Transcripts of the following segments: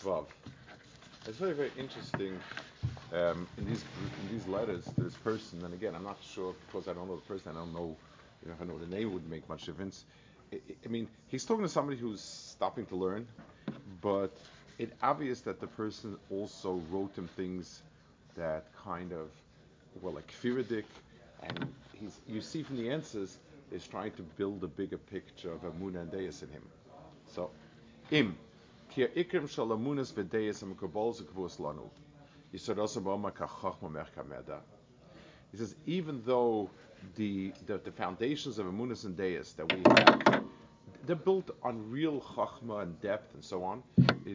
Vav. It's very, very interesting in these letters to this person. And again, I'm not sure because I don't know the person. I don't know, if I know the name would make much difference. I mean, he's talking to somebody who's stopping to learn, but it's obvious that the person also wrote him things that kind of were like kfiridik, and you see from the answers is trying to build a bigger picture of Amunah and Deis in him. So, im. Ki ikrim shal amunas v'deis am kabol zekvus lanu. Yisod also b'oma kachachma merka meda. He says, even though the foundations of amunas and deis that we have, they're built on real chachma and depth and so on.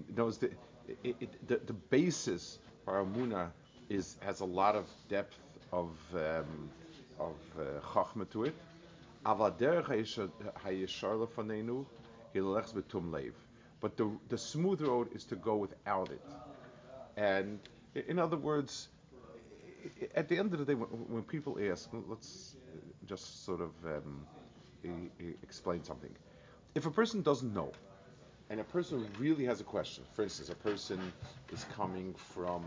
The basis for amunah has a lot of depth of chachma to it. Aval derech hayishar lefanenu hilelechs b'tum leiv. But the smooth road is to go without it. And in other words, at the end of the day, when people ask, let's just sort of explain something. If a person doesn't know, and a person really has a question, for instance, a person is coming from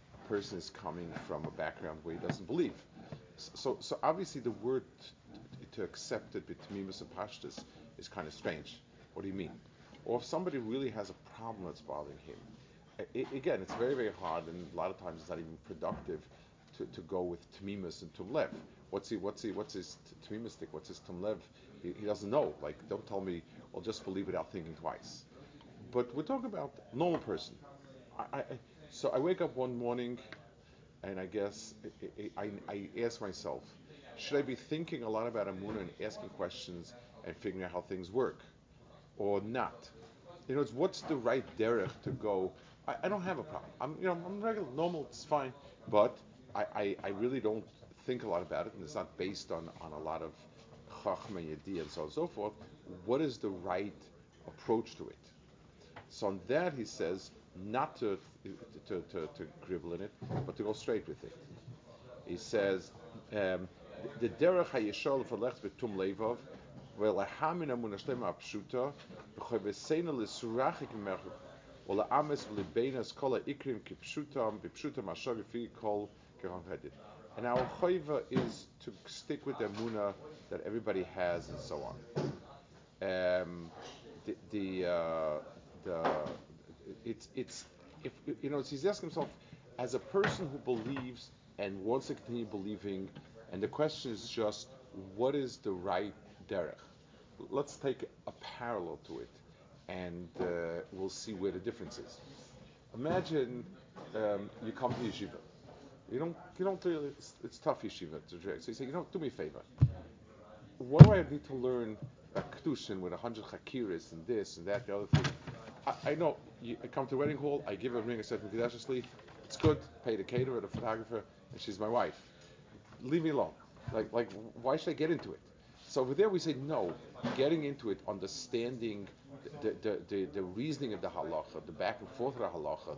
a background where he doesn't believe. So obviously the word to accept it betmimus and pashtus is kind of strange. What do you mean? Or if somebody really has a problem that's bothering him, again, it's very, very hard, and a lot of times it's not even productive to go with tmimus and tumlev. What's his tmimistic? What's his tumlev? He doesn't know. Like, don't tell me, well, just believe without thinking twice. But we're talking about a normal person. So I wake up one morning, and I guess I ask myself, should I be thinking a lot about Amunah and asking questions and figuring out how things work, or not? What's the right derech to go? I don't have a problem. I'm regular, normal, it's fine. But I really don't think a lot about it, and it's not based on a lot of chachma yedi and so on and so forth. What is the right approach to it? So on that he says not to gribble in it, but to go straight with it. He says the derech hayishol v'lech b'tum leivov v'lehamin amunah shlema apshuta b'choy v'seina l'surachik merchu v'le'ames v'lebeinas kol ha'ikrim kipshutam b'pshutam ashar v'fi kol keranchedit. And our choiva is to stick with the amunah that everybody has and so on. He's asking himself as a person who believes and wants to continue believing, and the question is just what is the right derech. Let's take a parallel to it, and we'll see where the difference is. Imagine you come to yeshiva. You don't really. It's tough yeshiva to drag. So you say, do me a favor. What do I need to learn kedushin with 100 chakiris and this and that, the other thing? I know. I come to a wedding hall. I give a ring. I said, it's good. Pay the caterer, the photographer, and she's my wife. Leave me alone. Like, why should I get into it? So over there we say no. Getting into it, understanding the reasoning of the halacha, the back and forth of the halacha,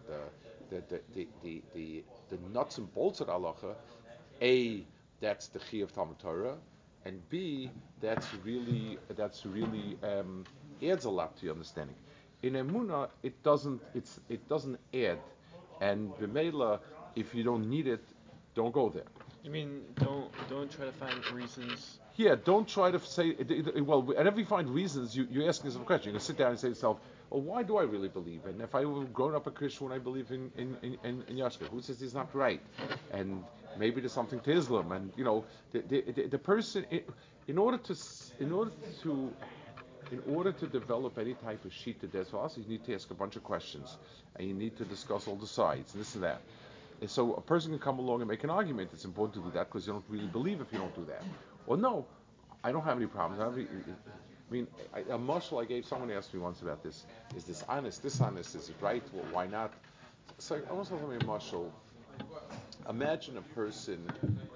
the nuts and bolts of the halacha. A, that's the chi of Talmud Torah, and B, that's really adds a lot to your understanding. In Emunah, it doesn't add, and b'meila, if you don't need it, don't go there. You mean don't try to find reasons? Yeah, don't try to say well. Whenever you find reasons, you're asking yourself a question. You're gonna sit down and say to yourself, well, why do I really believe? And if I were grown up a Christian, would I believe in Yashka? Who says he's not right? And maybe there's something to Islam. And the person, in order to develop any type of shita desvas, you need to ask a bunch of questions, and you need to discuss all the sides and this and that. And so a person can come along and make an argument. It's important to do that because you don't really believe if you don't do that. Or no, I don't have any problems. A mashal I gave, someone asked me once about this. Is this honest? This honest? Is it right? Well, why not? So I want to tell me a mashal. Imagine a person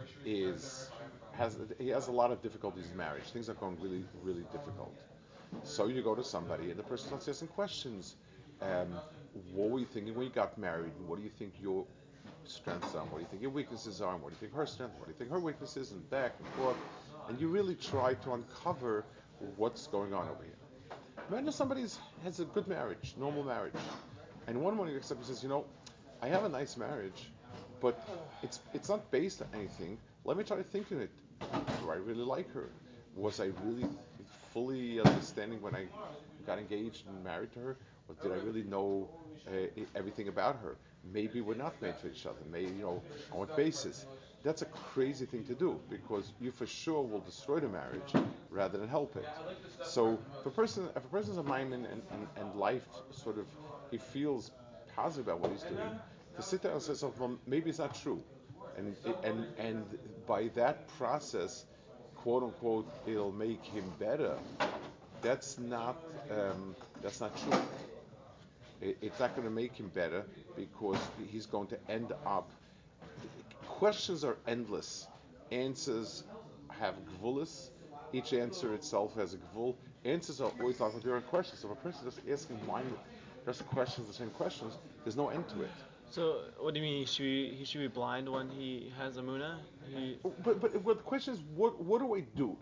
has a lot of difficulties in marriage. Things are going really, really difficult. So you go to somebody and the person starts asking questions. What were you thinking when you got married? What do you think your strengths are? What do you think your weaknesses are? And what do you think her strengths? What do you think her weaknesses? And back and forth. And you really try to uncover what's going on over here. Imagine somebody has a good marriage, normal marriage. And one morning he accepts and says, I have a nice marriage, but it's not based on anything. Let me try to think in it. Do I really like her? Was I really fully understanding when I got engaged and married to her? Or did I really know everything about her? Maybe we're not made for each other. Maybe, on what basis? That's a crazy thing to do because you for sure will destroy the marriage rather than help it. So if a person's a maimon and life sort of he feels positive about what he's doing, to sit there and say, so, well, maybe it's not true, and by that process, quote unquote, it'll make him better. That's not that's not true. It's not going to make him better because he's going to end up. Questions are endless. Answers have gvulis. Each answer itself has a gvul. Answers are always like there are questions. So if a person is just asking just questions, the same questions, there's no end to it. So what do you mean he should be blind when he has Amuna? He But the question is, what do I do?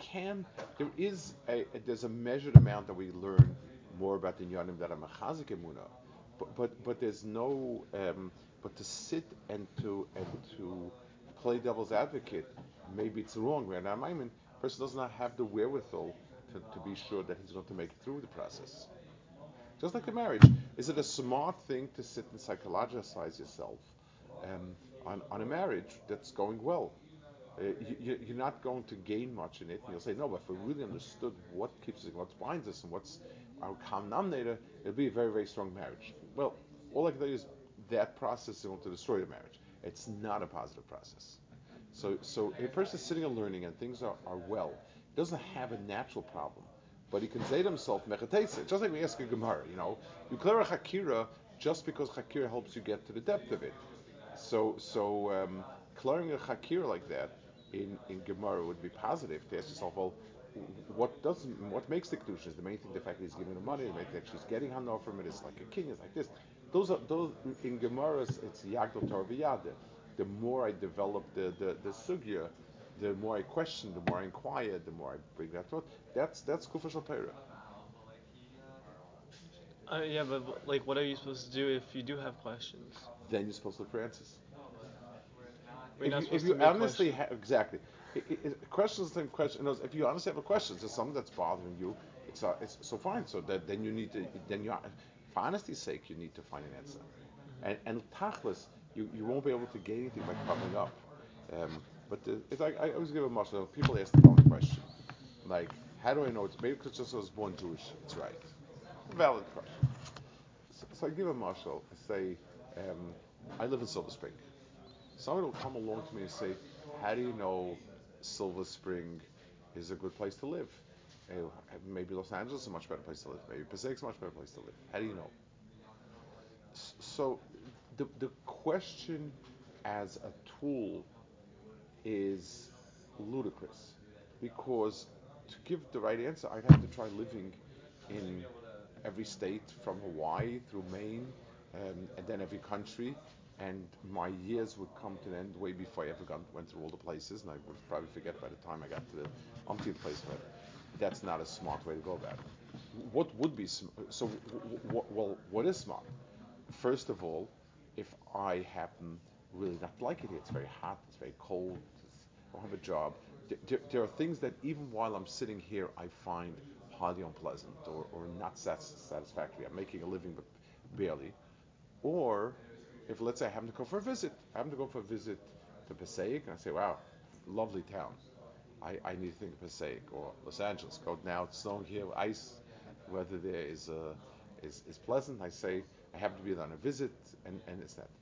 There's a measured amount that we learn more about the Yonim that are Machazik Emuna, but there's no but to sit and to play devil's advocate, maybe it's wrong. Right now, I mean, person does not have the wherewithal to be sure that he's going to make it through the process. Just like a marriage, is it a smart thing to sit and psychologize yourself on a marriage that's going well? You're not going to gain much in it. And you'll say, no, but if we really understood what keeps us, what binds us, and what's our common denominator, it'll be a very, very strong marriage. Well, all I can tell you is that process is going to destroy the marriage. It's not a positive process. So if a person is sitting and learning and things are well, he doesn't have a natural problem. But he can say to himself, Mechatesa, just like we ask a Gemara, you clear a Hakira just because Hakira helps you get to the depth of it. So clearing a Hakira like that in Gemara would be positive to ask yourself, well, what makes the kedusha? Is the main thing the fact that he's giving the money, the main thing that she's getting hana from it, it's like a king, it's like this. Those in Gemara it's Yagdol Torah v'Yadeh. The more I develop the sugya, the more I question, the more I inquire, the more I bring that thought. That's kufa shel Torah. yeah, but like, what are you supposed to do if you do have questions? Then you're supposed to look for answers. We're not If supposed you to make honestly questions. exactly, questions the question. If you honestly have a question, there's something that's bothering you. It's so fine. So that then you need to for honesty's sake, you need to find an answer. And tachlis, you won't be able to get anything by covering up. But it's like I always give a mashal. People ask the wrong question, like how do I know it's maybe because just I was born Jewish. It's right, valid question. So I give a mashal. I say I live in Silver Spring. Someone will come along to me and say, how do you know Silver Spring is a good place to live? Maybe Los Angeles is a much better place to live. Maybe Passaic is a much better place to live. How do you know? So the question as a tool is ludicrous because to give the right answer, I'd have to try living in every state from Hawaii through Maine, and then every country. And my years would come to an end way before I ever went through all the places, and I would probably forget by the time I got to the umpteenth place. But that's not a smart way to go about it. What would be so? Well, what is smart? First of all, if I happen really not to like it here, it's very hot, it's very cold, I don't have a job. There are things that even while I'm sitting here, I find highly unpleasant or not satisfactory. I'm making a living, but barely. Or if let's say I happen to go for a visit, to Passaic, and I say, wow, lovely town. I need to think of Passaic or Los Angeles. Go now, it's snowing here, ice, weather there is pleasant. I say I happen to be on a visit, and it's that.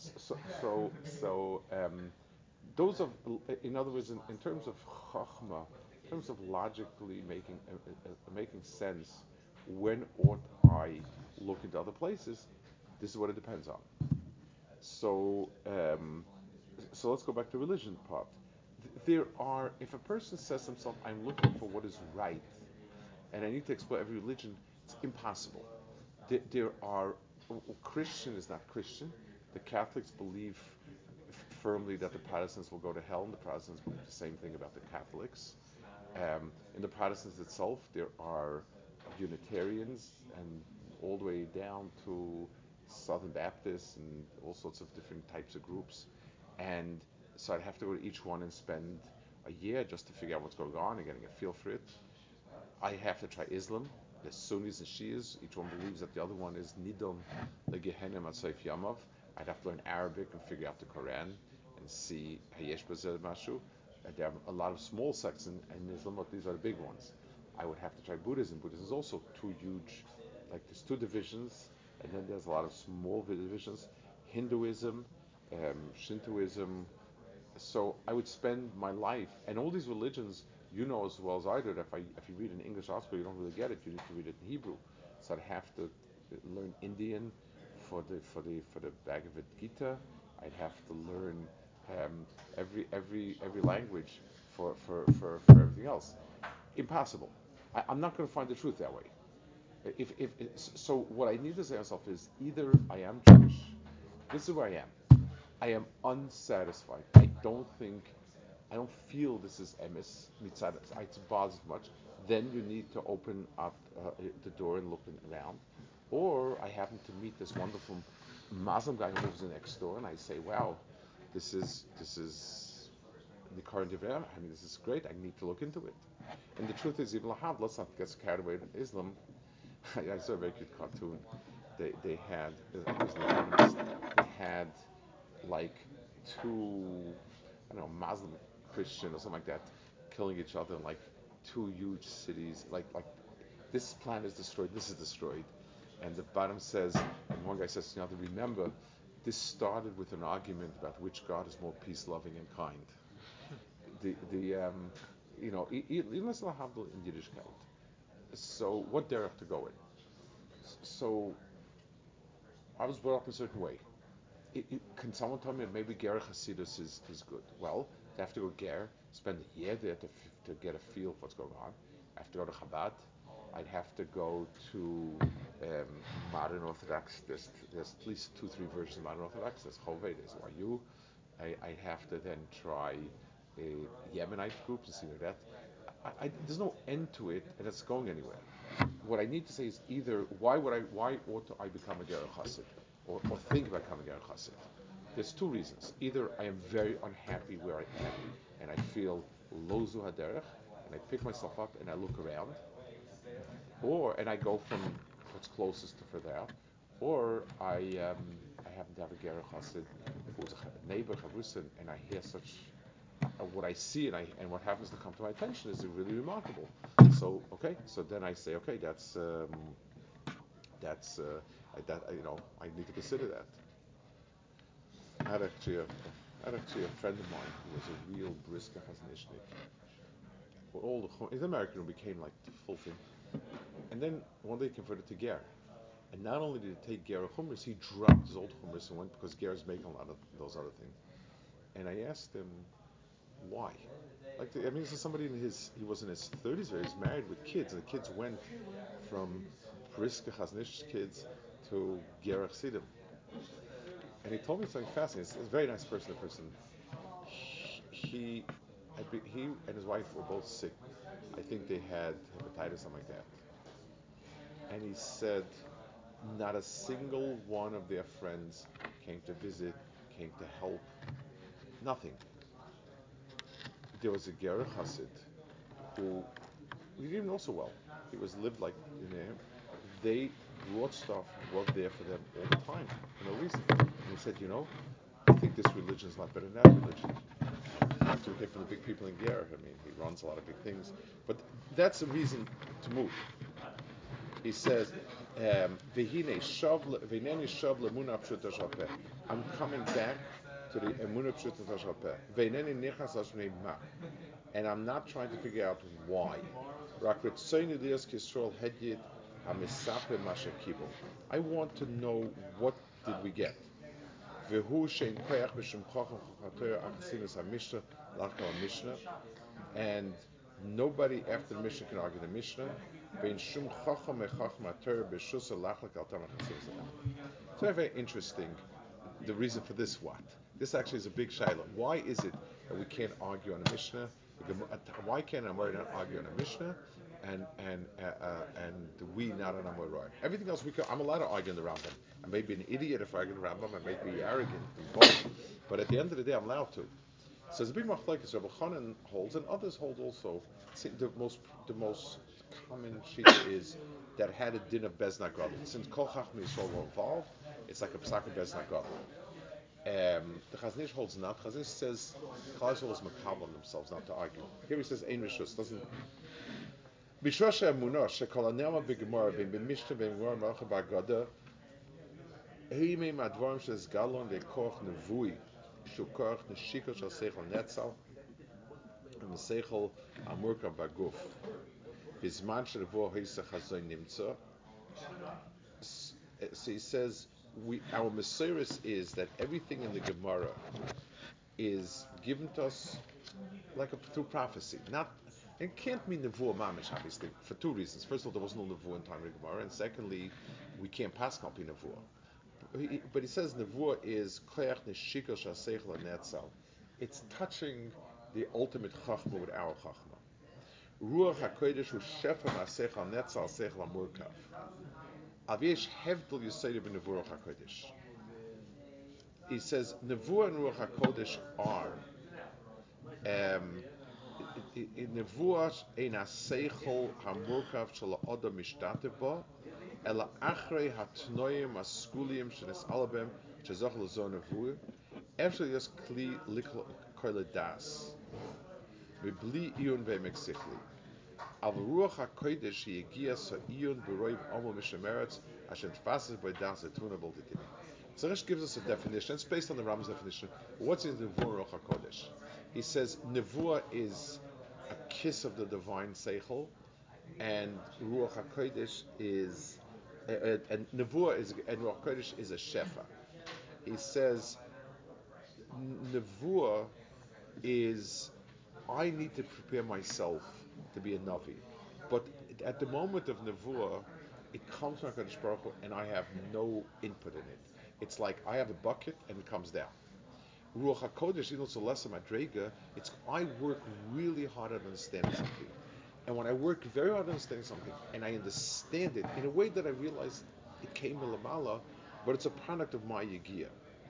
So those of, in other words, in terms of chachma, in terms of logically making sense, when ought I look into other places? This is what it depends on. So, so let's go back to religion part. There are, if a person says to himself, "I'm looking for what is right," and I need to explore every religion, it's impossible. There are Christian is not Christian. The Catholics believe firmly that the Protestants will go to hell, and the Protestants believe the same thing about the Catholics. In the Protestants itself, there are Unitarians, and all the way down to Southern Baptists and all sorts of different types of groups. And so I'd have to go to each one and spend a year just to figure out what's going on and getting a feel for it. I have to try Islam. There's Sunnis and Shias. Each one believes that the other one is Nidom Legehenem Atzaif Yamav. I'd have to learn Arabic and figure out the Quran and see Hayesh Bazel Mashu. There are a lot of small sects in Islam, but these are the big ones. I would have to try Buddhism. Buddhism is also too huge. Like there's two divisions, and then there's a lot of small divisions. Hinduism, Shintoism. So I would spend my life, and all these religions, you know as well as I do, that if you read an English article, you don't really get it. You need to read it in Hebrew. So I'd have to learn Indian for the Bhagavad Gita. I'd have to learn every language for everything else. Impossible. I'm not going to find the truth that way. So what I need to say to myself is either I am Jewish. This is where I am. I am unsatisfied. I don't feel this is emes mitzad. It bothers much. Then you need to open up the door and look around. Or I happen to meet this wonderful Muslim guy who lives next door, and I say, "Wow, this is the current event. I mean, this is great. I need to look into it." And the truth is, even Lahab, let's not get carried away with Islam. I saw a very cute cartoon. They had like two, I don't know, Muslim, Christian or something like that, killing each other in like two huge cities. Like this planet is destroyed, this is destroyed. And the bottom says, and one guy says, remember, this started with an argument about which God is more peace-loving and kind. Even let's not have in Yiddishkeit. So what derech to go in? So I was brought up a certain way. Can someone tell me that maybe Ger Hasidus is good? Well, I have to go Ger, spend a year there to get a feel of what's going on. I have to go to Chabad. I'd have to go to modern Orthodox. There's at least 2-3 versions of modern Orthodox. There's Chovei, there's YU. I have to then try Yemenite groups and see that. There's no end to it, and it's going anywhere. What I need to say is either why ought I become a Ger Chassid, or think about becoming a Ger Chassid. There's two reasons. Either I am very unhappy where I am, and I feel lo zu haderech, and I pick myself up and I look around, and I go from what's closest to further out, or I happen to have a Ger Chassid who's a neighbor, Chavrusin, and I hear such. What I see and what happens to come to my attention is really remarkable. So then I say, okay, I need to consider that. I had actually a friend of mine who was a real brisker Chaznishnik. He's American who became like the full thing. And then one day he converted to Ger. And not only did he take Ger Chumris, he dropped his old Chumris and went because Ger is making a lot of those other things. And I asked him, why? This is somebody he was in his 30s, or he was married with kids, and the kids went from brisker Chaznish kids to Gerach Sidim. And he told me something fascinating. He's a very nice person. He and his wife were both sick. I think they had hepatitis, something like that. And he said not a single one of their friends came to visit, came to help. Nothing. There was a Ger Chassid who we didn't know so well. He lived like in there. They brought stuff, was there for them all the time for no reason. And he said, I think this religion is a lot better than that religion. After we came from the big people in Ger, he runs a lot of big things. But that's a reason to move. He says, I'm coming back to the Emunah Pshuta Tashapeh. And I'm not trying to figure out why. I want to know what did we get. And nobody after the Mishnah can argue the Mishnah. It's very, very interesting, the reason for this what. This actually is a big shaila. Why is it that we can't argue on a Mishnah? Why can't a Amari not argue on a Mishnah? and we not an Amorai. Everything else I'm allowed to argue in the Rambam. I may be an idiot if I argue in the Rambam. I may be arrogant and bold, but at the end of the day, I'm allowed to. So there's a big machlokes. Rabbi Chanan holds, and others hold also. The most common sheet is that had a din of Bezna Gadol. Since Kol Chachmei Yisrael were involved, it's like a psak of Bezna Gadol. The Chazon Ish holds not. Chazon Ish says Klal Yisrael is makabel themselves not to argue. Here he says Ein Rishus doesn't. Bishrosh Emunah shekol hanema b'gemara ben b'mishnah ben gemara malacha b'agada heimei madvarim shes galon lekoch nevui shukoch neshikol shel seichel netzal and seichel amurka b'guf bizman shenevua heisach hazon nimtza. So he says our Mesiris is that everything in the Gemara is given to us through prophecy. It can't mean Nevuah Mamish, obviously, for two reasons. First of all, there was no Nevuah in time of the Gemara, and secondly, we can't pass copy Nevuah. But he says Nevuah is Kleach Neshikol Shaseichel Netzal. It's touching the ultimate Chachma with our Chachma. Ruach HaKodesh Hu Shefa Maseichel Netzal Seichel Amurkav. Avish Hevdel Yisayim Nevuah HaKodesh. He says Nevuah and Ruach HaKodesh are Nevuah ein haseichel hamurkav shel ha'adam mishtatev bo, ela achrei hatnoim askulim shenes alabem shezoch l'zon nevuah, efshel yos kli likol koile das, mibli iyun ve'emek sichli. Al ruach hakodesh yegia sa'iyun b'roiv omo mishemeretz asher tfases by das etuna bolditim. So Rish gives us a definition. It's based on the Rambam's definition. What's in Nevuah Ruach HaKodesh? He says Nevuah is a kiss of the divine Seichel, and Ruach HaKodesh is and Nevuah is and Ruach HaKodesh is a Shefa. He says Nevuah is I need to prepare myself to be a Navi, but at the moment of Nevuah, it comes from HaKadosh Baruch Hu, and I have no input in it. It's like I have a bucket and it comes down. Ruach HaKodesh, it's a lesser madrega. It's I work really hard at understanding something, and when I work very hard at understanding something, and I understand it in a way that I realize it came to Lamala, but it's a product of my Yegia.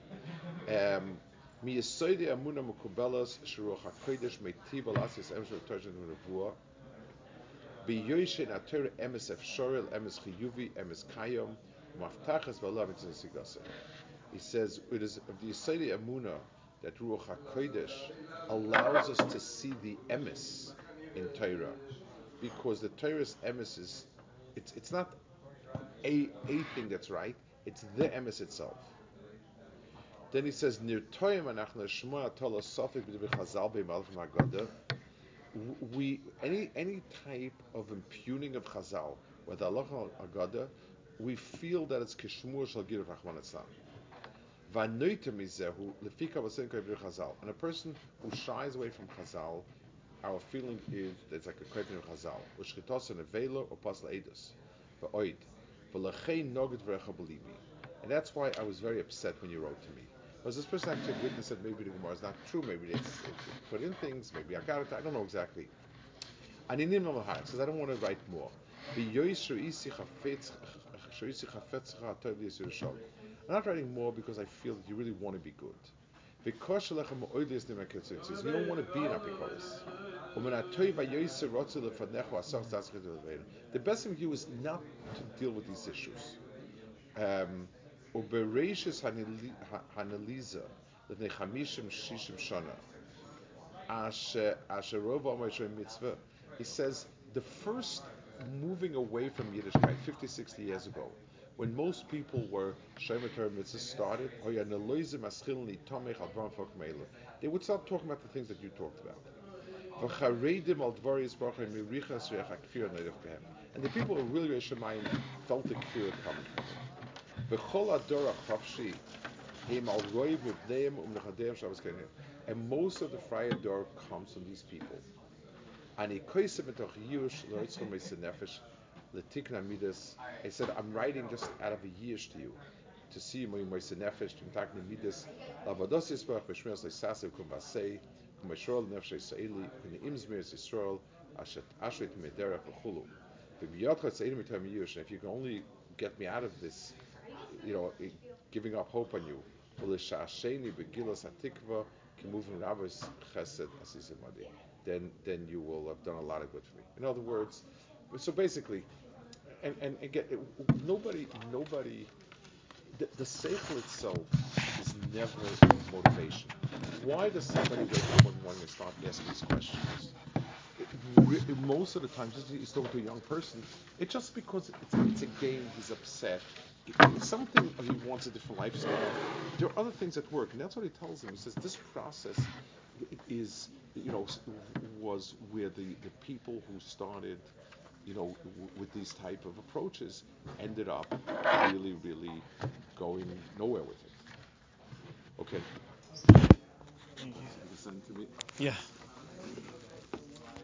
Mi Yesoide Amuna Mukubelas Shruach HaKodesh Meitiv Alasis Emshel Torah Nevuah Be Yoishin Ater Emes Efshorel Emes Chiyuvi Emes Kayom Maftachas Valav Sigasa. He says it is of the Yisraeli Amuna that Ruach HaKodesh allows us to see the emes in Torah, because the Torah's emes is it's not a thing that's right; it's the emes itself. Then he says Nir Toyim Anachna Shema Tola Sofik B'Divei Chazal B'Malchim Haggadah. We any type of impugning of Chazal with Allah Haggadah, we feel that it's Kishmur Shal Gir Rachman Etzlam. And a person who shies away from Chazal, our feeling is that it's like a kretin of Chazal. And that's why I was very upset when you wrote to me. Because this person actually witnessed that maybe the Gemara is not true, maybe it's put in things, maybe I got it, I don't know exactly. And in Nimam Lahar says, I don't want to write more. I'm not writing more because I feel that you really want to be good. Because you don't want to be an apikoros. The best thing to do is not to deal with these issues. He says the first moving away from Yiddishkeit 50, 60 years ago, when most people were Shomer Torah Mitzvah started, they would start talking about the things that you talked about. And the people who really Shemayim felt the kfir coming from. And most of the Friar Dor comes from these people. I said, I'm writing just out of a yish to you, to see my moise nefesh, to takne midas, lavados yisbach, b'shmeres le'sasev kum basei, kum b'shorol nefesh yisraeli, kum ne'im zmiris Yisrael, If you can only get me out of this, giving up hope on you, then you will have done a lot of good for me. In other words, so basically, and again, nobody, the seichel itself is never motivation. Why does somebody wake up one morning and start asking these questions? Most of the time, just he's talking to a young person, it's just because it's a game, he's upset. It's something he wants a different lifestyle. There are other things at work, and that's what he tells him. He says this process is, was where the people who started, with these type of approaches ended up really, really going nowhere with it. Okay. Thank you. You can send it to me. Yeah.